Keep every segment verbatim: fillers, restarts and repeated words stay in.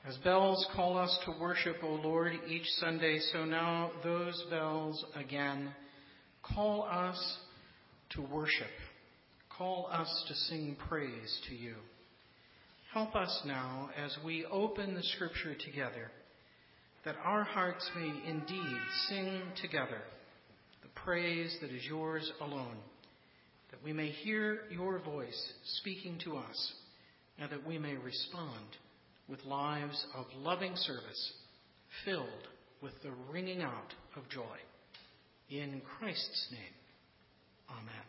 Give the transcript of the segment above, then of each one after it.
As bells call us to worship, O Lord, each Sunday, so now those bells again call us to worship. Call us to sing praise to you. Help us now as we open the Scripture together, that our hearts may indeed sing together the praise that is yours alone, that we may hear your voice speaking to us, and that we may respond with lives of loving service, filled with the ringing out of joy. In Christ's name, amen.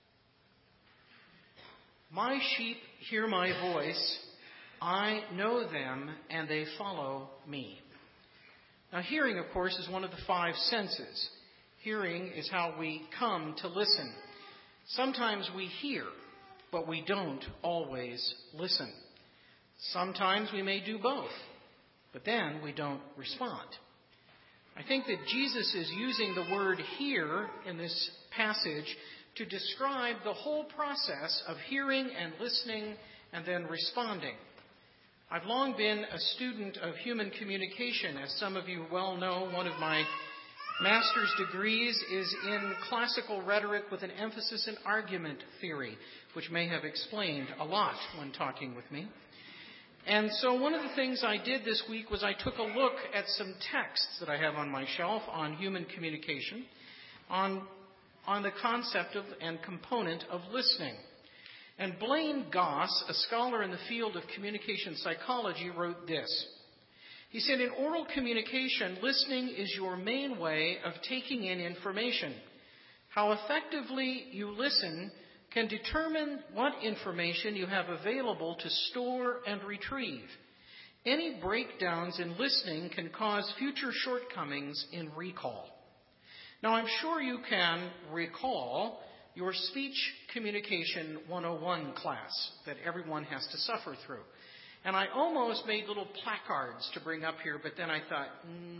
My sheep hear my voice. I know them, and they follow me. Now, hearing, of course, is one of the five senses. Hearing is how we come to listen. Sometimes we hear, but we don't always listen. Sometimes we may do both, but then we don't respond. I think that Jesus is using the word hear in this passage to describe the whole process of hearing and listening and then responding. I've long been a student of human communication. As some of you well know, one of my master's degrees is in classical rhetoric with an emphasis in argument theory, which may have explained a lot when talking with me. And so one of the things I did this week was I took a look at some texts that I have on my shelf on human communication, on, on the concept of and component of listening. And Blaine Goss, a scholar in the field of communication psychology, wrote this. He said, in oral communication, listening is your main way of taking in information. How effectively you listen can determine what information you have available to store and retrieve. Any breakdowns in listening can cause future shortcomings in recall. Now, I'm sure you can recall your speech communication one oh one class that everyone has to suffer through. And I almost made little placards to bring up here, but then I thought,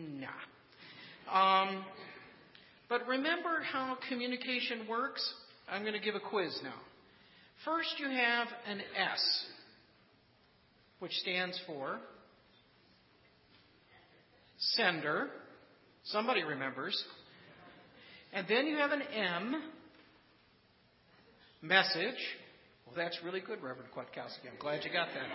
nah. Um, but remember how communication works? I'm going to give a quiz now. First, you have an S, which stands for sender. Somebody remembers. And then you have an M, message. Well, that's really good, Reverend Kwiatkowski. I'm glad you got that.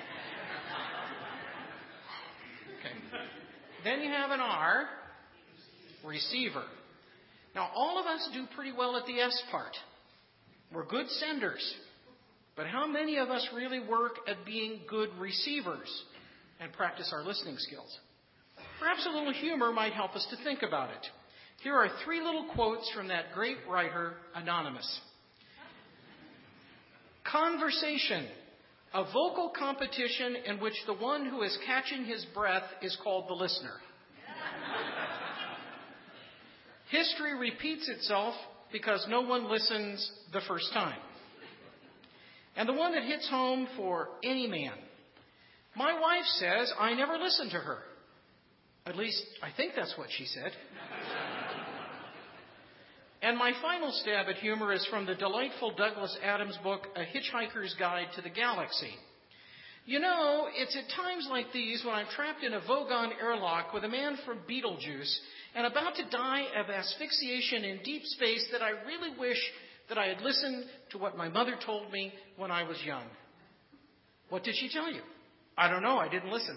Okay. Then you have an R, receiver. Now, all of us do pretty well at the S part. We're good senders. But how many of us really work at being good receivers and practice our listening skills? Perhaps a little humor might help us to think about it. Here are three little quotes from that great writer, Anonymous. Conversation, a vocal competition in which the one who is catching his breath is called the listener. History repeats itself because no one listens the first time. And the one that hits home for any man. My wife says I never listen to her. At least, I think that's what she said. And my final stab at humor is from the delightful Douglas Adams book, A Hitchhiker's Guide to the Galaxy. You know, it's at times like these when I'm trapped in a Vogon airlock with a man from Beetlejuice and about to die of asphyxiation in deep space that I really wish that I had listened to what my mother told me when I was young. What did she tell you? I don't know. I didn't listen.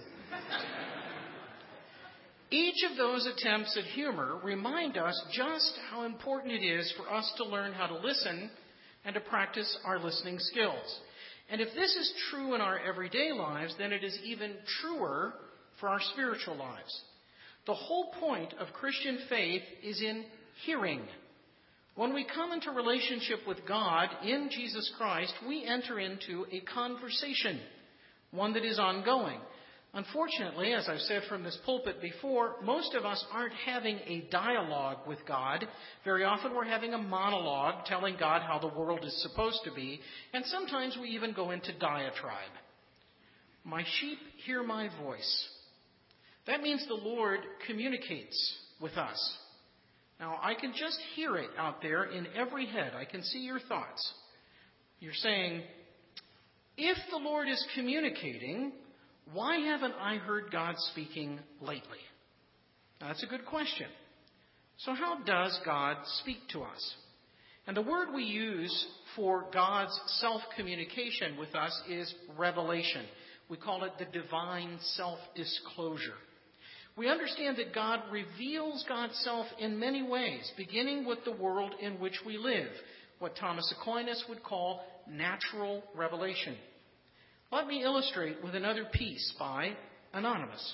Each of those attempts at humor remind us just how important it is for us to learn how to listen and to practice our listening skills. And if this is true in our everyday lives, then it is even truer for our spiritual lives. The whole point of Christian faith is in hearing. When we come into relationship with God in Jesus Christ, we enter into a conversation, one that is ongoing. Unfortunately, as I've said from this pulpit before, most of us aren't having a dialogue with God. Very often we're having a monologue telling God how the world is supposed to be, and sometimes we even go into diatribe. My sheep hear my voice. That means the Lord communicates with us. Now, I can just hear it out there in every head. I can see your thoughts. You're saying, if the Lord is communicating, why haven't I heard God speaking lately? Now, that's a good question. So how does God speak to us? And the word we use for God's self-communication with us is revelation. We call it the divine self-disclosure. We understand that God reveals God's self in many ways, beginning with the world in which we live, what Thomas Aquinas would call natural revelation. Let me illustrate with another piece by Anonymous.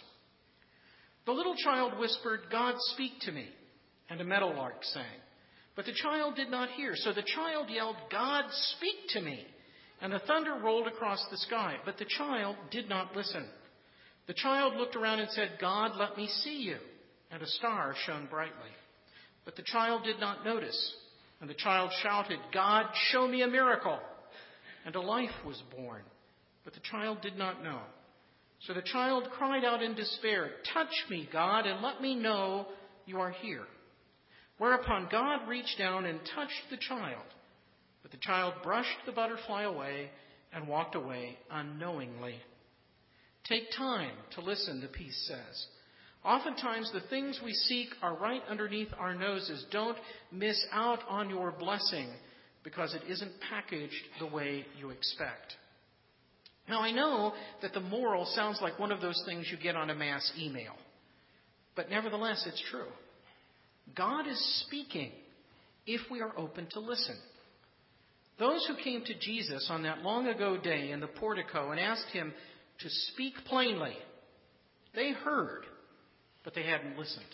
The little child whispered, "God, speak to me," and a meadowlark sang. But the child did not hear, so the child yelled, "God, speak to me," and the thunder rolled across the sky, but the child did not listen. The child looked around and said, "God, let me see you," and a star shone brightly. But the child did not notice, and the child shouted, "God, show me a miracle," and a life was born, but the child did not know. So the child cried out in despair, "Touch me, God, and let me know you are here." Whereupon God reached down and touched the child, but the child brushed the butterfly away and walked away unknowingly. Take time to listen, the piece says. Oftentimes the things we seek are right underneath our noses. Don't miss out on your blessing because it isn't packaged the way you expect. Now, I know that the moral sounds like one of those things you get on a mass email. But nevertheless, it's true. God is speaking if we are open to listen. Those who came to Jesus on that long ago day in the portico and asked him to speak plainly, they heard, but they hadn't listened.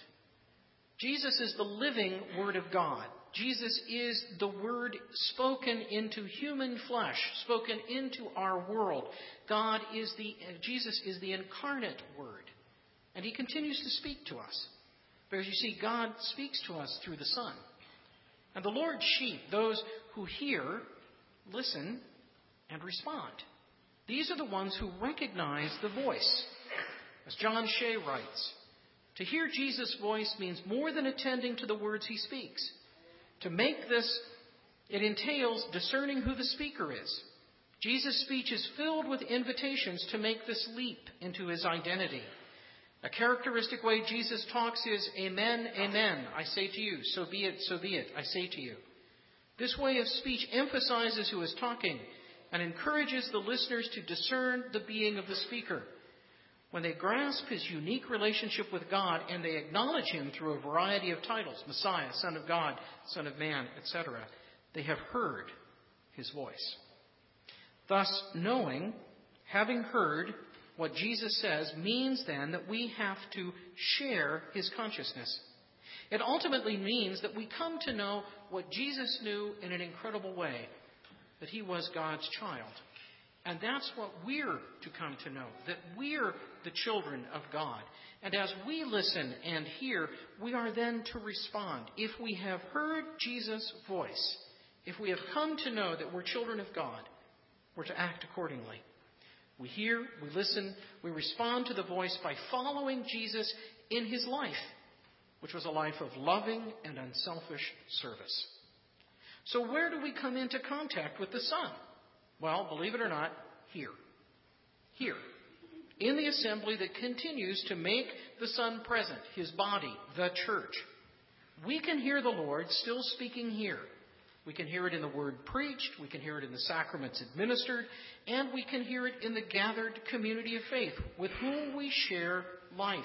Jesus is the living Word of God. Jesus is the Word spoken into human flesh, spoken into our world. God is the, Jesus is the incarnate Word, and he continues to speak to us. Because you see, God speaks to us through the Son. And the Lord's sheep, those who hear, listen, and respond. These are the ones who recognize the voice. As John Shea writes, to hear Jesus' voice means more than attending to the words he speaks. To make this, it entails discerning who the speaker is. Jesus' speech is filled with invitations to make this leap into his identity. A characteristic way Jesus talks is, "Amen, amen, I say to you, so be it, so be it, I say to you." This way of speech emphasizes who is talking and encourages the listeners to discern the being of the speaker. When they grasp his unique relationship with God and they acknowledge him through a variety of titles, Messiah, Son of God, Son of Man, et cetera, they have heard his voice. Thus, knowing, having heard what Jesus says, means then that we have to share his consciousness. It ultimately means that we come to know what Jesus knew in an incredible way, that he was God's child. And that's what we're to come to know, that we're the children of God. And as we listen and hear, we are then to respond. If we have heard Jesus' voice, if we have come to know that we're children of God, we're to act accordingly. We hear, we listen, we respond to the voice by following Jesus in his life, which was a life of loving and unselfish service. So where do we come into contact with the Son? Well, believe it or not, here. Here. In the assembly that continues to make the Son present, his body, the church. We can hear the Lord still speaking here. We can hear it in the word preached, we can hear it in the sacraments administered, and we can hear it in the gathered community of faith with whom we share life.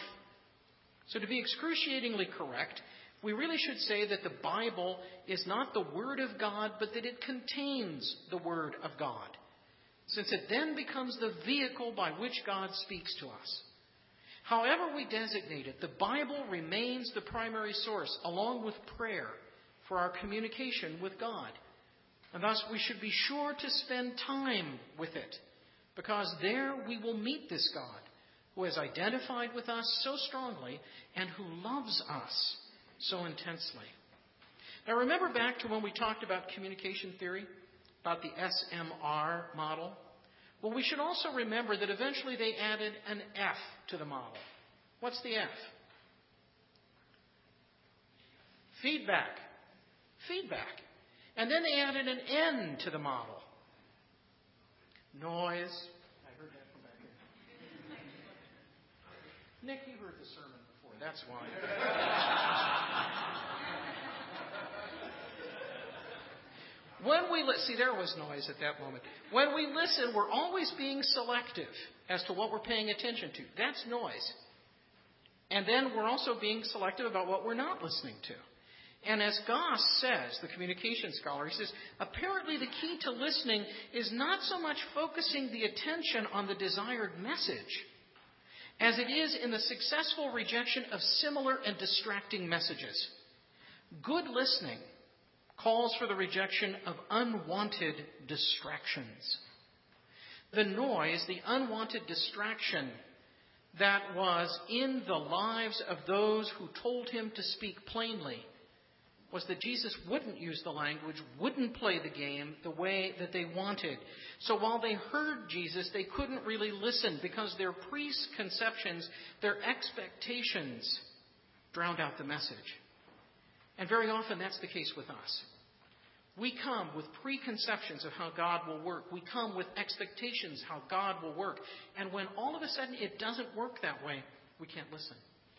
So to be excruciatingly correct, we really should say that the Bible is not the Word of God, but that it contains the Word of God, since it then becomes the vehicle by which God speaks to us. However we designate it, the Bible remains the primary source, along with prayer, for our communication with God. And thus we should be sure to spend time with it, because there we will meet this God who has identified with us so strongly and who loves us so intensely. Now remember back to when we talked about communication theory, about the S M R model? Well, we should also remember that eventually they added an F to the model. What's the F? Feedback. Feedback. And then they added an N to the model. Noise. I heard that from back here. Nick, you heard the sermon before. That's why. When we li- see, there was noise at that moment. When we listen, we're always being selective as to what we're paying attention to. That's noise. And then we're also being selective about what we're not listening to. And as Goss says, the communication scholar, he says, apparently the key to listening is not so much focusing the attention on the desired message as it is in the successful rejection of similar and distracting messages. Good listening calls for the rejection of unwanted distractions. The noise, the unwanted distraction that was in the lives of those who told him to speak plainly was that Jesus wouldn't use the language, wouldn't play the game the way that they wanted. So while they heard Jesus, they couldn't really listen because their preconceptions, their expectations drowned out the message. And very often that's the case with us. We come with preconceptions of how God will work. We come with expectations how God will work. And when all of a sudden it doesn't work that way, we can't listen.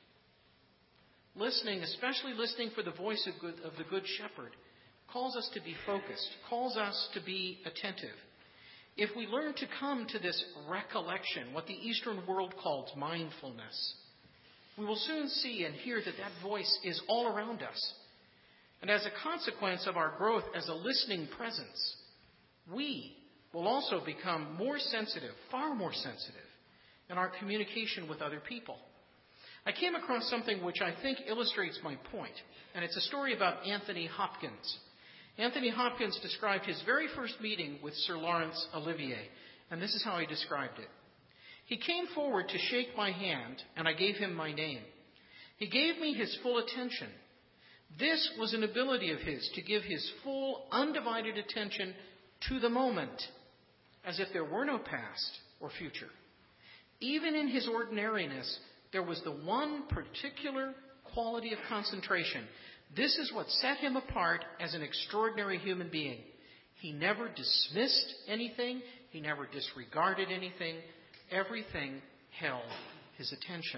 Listening, especially listening for the voice of, good, of the Good Shepherd, calls us to be focused, calls us to be attentive. If we learn to come to this recollection, what the Eastern world calls mindfulness, we will soon see and hear that that voice is all around us. And as a consequence of our growth as a listening presence, we will also become more sensitive, far more sensitive, in our communication with other people. I came across something which I think illustrates my point, and it's a story about Anthony Hopkins. Anthony Hopkins described his very first meeting with Sir Laurence Olivier, and this is how he described it. He came forward to shake my hand, and I gave him my name. He gave me his full attention. This was an ability of his to give his full, undivided attention to the moment, as if there were no past or future. Even in his ordinariness, there was the one particular quality of concentration. This is what set him apart as an extraordinary human being. He never dismissed anything. He never disregarded anything. Everything held his attention.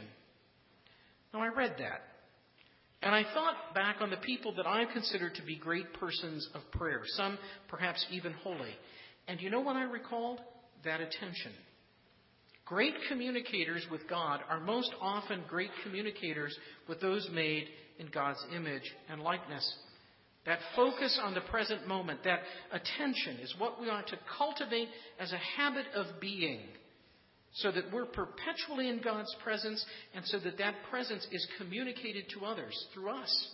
Now, I read that, and I thought back on the people that I consider to be great persons of prayer, some perhaps even holy. And you know what I recalled? That attention. Great communicators with God are most often great communicators with those made in God's image and likeness. That focus on the present moment, that attention is what we ought to cultivate as a habit of being so that we're perpetually in God's presence and so that that presence is communicated to others through us.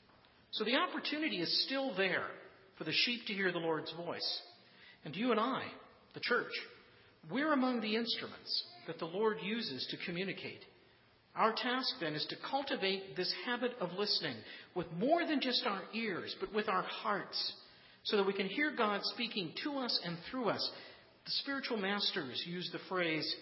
So the opportunity is still there for the sheep to hear the Lord's voice. And you and I, the church, we're among the instruments that the Lord uses to communicate. Our task then is to cultivate this habit of listening with more than just our ears, but with our hearts, so that we can hear God speaking to us and through us. The spiritual masters use the phrase,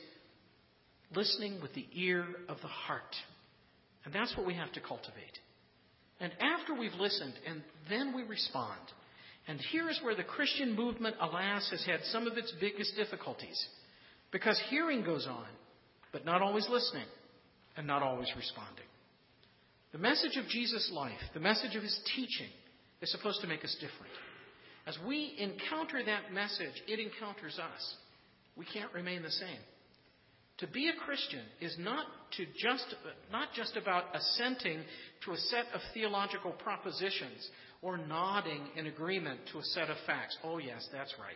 listening with the ear of the heart. And that's what we have to cultivate. And after we've listened, and then we respond. And here is where the Christian movement, alas, has had some of its biggest difficulties. Because hearing goes on, but not always listening, and not always responding. The message of Jesus' life, the message of his teaching, is supposed to make us different. As we encounter that message, it encounters us. We can't remain the same. To be a Christian is not to just not just about assenting to a set of theological propositions or nodding in agreement to a set of facts. Oh, yes, that's right.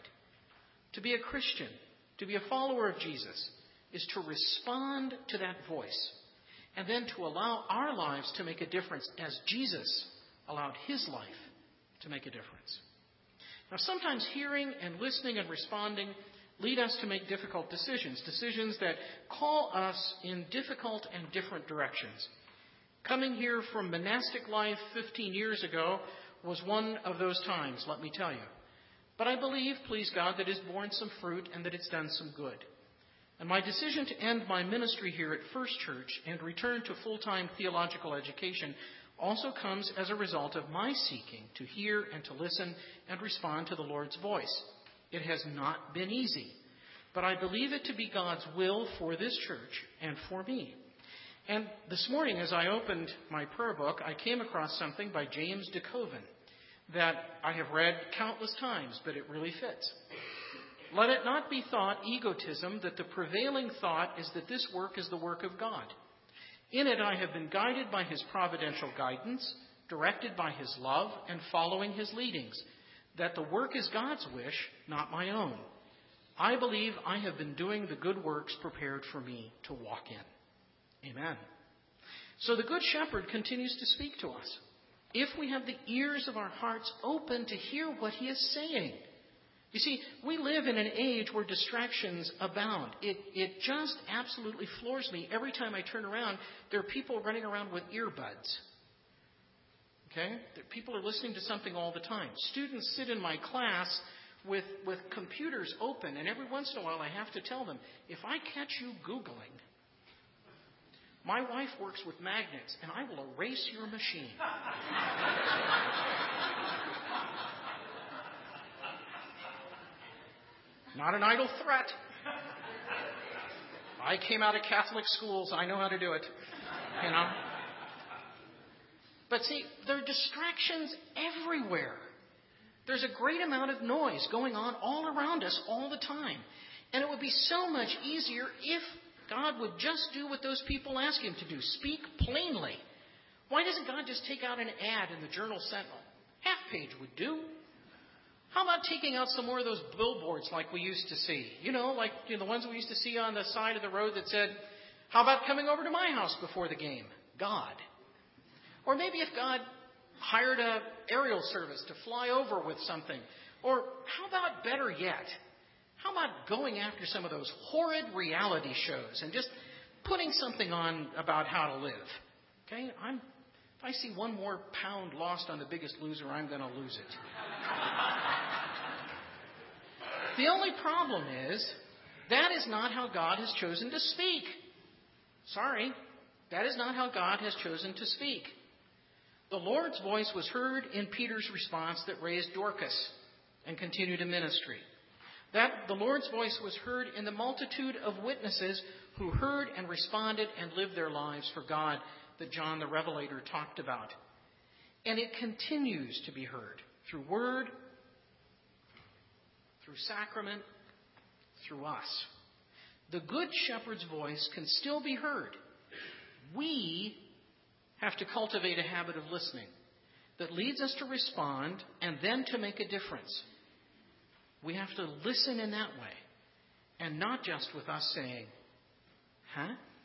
To be a Christian, to be a follower of Jesus, is to respond to that voice and then to allow our lives to make a difference as Jesus allowed his life to make a difference. Now, sometimes hearing and listening and responding lead us to make difficult decisions, decisions that call us in difficult and different directions. Coming here from monastic life fifteen years ago was one of those times, let me tell you. But I believe, please God, that it's borne some fruit and that it's done some good. And my decision to end my ministry here at First Church and return to full-time theological education also comes as a result of my seeking to hear and to listen and respond to the Lord's voice. It has not been easy, but I believe it to be God's will for this church and for me. And this morning, as I opened my prayer book, I came across something by James de Koven that I have read countless times, but it really fits. Let it not be thought egotism that the prevailing thought is that this work is the work of God. In it I have been guided by his providential guidance, directed by his love, and following his leadings, that the work is God's wish, not my own. I believe I have been doing the good works prepared for me to walk in. Amen. So the Good Shepherd continues to speak to us. If we have the ears of our hearts open to hear what he is saying. You see, we live in an age where distractions abound. It, it just absolutely floors me. Every time I turn around, there are people running around with earbuds. Okay? People are listening to something all the time. Students sit in my class with, with computers open, and every once in a while I have to tell them, if I catch you Googling, my wife works with magnets, and I will erase your machine. Not an idle threat. I came out of Catholic schools. I know how to do it. You know? But see, there are distractions everywhere. There's a great amount of noise going on all around us all the time. And it would be so much easier if God would just do what those people ask him to do. Speak plainly. Why doesn't God just take out an ad in the Journal Sentinel? Half page would do. How about taking out some more of those billboards like we used to see? You know, like you know, the ones we used to see on the side of the road that said, how about coming over to my house before the game? God. Or maybe if God hired a aerial service to fly over with something. Or how about better yet? How about going after some of those horrid reality shows and just putting something on about how to live? Okay, I'm, if I see one more pound lost on The Biggest Loser, I'm going to lose it. The only problem is, that is not how God has chosen to speak. Sorry, that is not how God has chosen to speak. The Lord's voice was heard in Peter's response that raised Dorcas and continued in ministry. That the Lord's voice was heard in the multitude of witnesses who heard and responded and lived their lives for God that John the Revelator talked about. And it continues to be heard through word, through sacrament, through us. The Good Shepherd's voice can still be heard. We have to cultivate a habit of listening that leads us to respond and then to make a difference. We have to listen in that way, and not just with us saying, huh?